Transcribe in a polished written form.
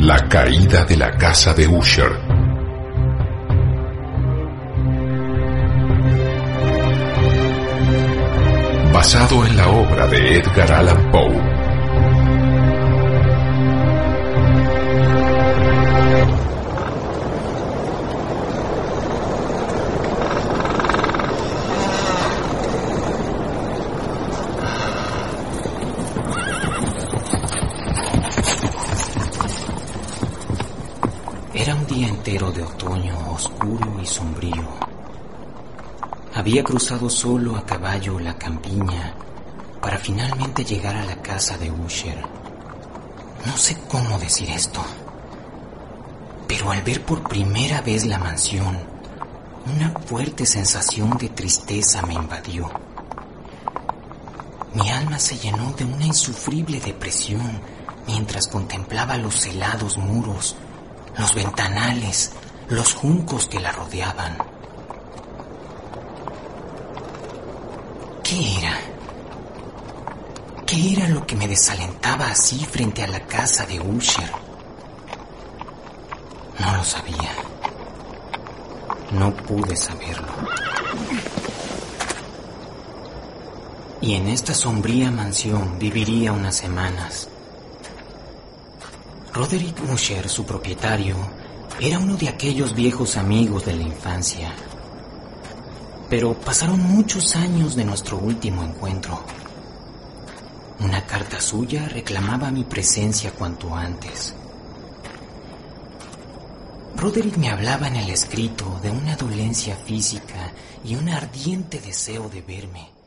La caída de la casa de Usher. Basado en la obra de Edgar Allan Poe. Era un día entero de otoño, oscuro y sombrío. Había cruzado solo a caballo la campiña para finalmente llegar a la casa de Usher. No sé cómo decir esto, pero al ver por primera vez la mansión, una fuerte sensación de tristeza me invadió. Mi alma se llenó de una insufrible depresión mientras contemplaba los helados muros, los ventanales, los juncos que la rodeaban. ¿Qué era? ¿Qué era lo que me desalentaba así frente a la casa de Usher? No lo sabía. No pude saberlo. Y en esta sombría mansión viviría unas semanas. Roderick Usher, su propietario, era uno de aquellos viejos amigos de la infancia. Pero pasaron muchos años de nuestro último encuentro. Una carta suya reclamaba mi presencia cuanto antes. Roderick me hablaba en el escrito de una dolencia física y un ardiente deseo de verme.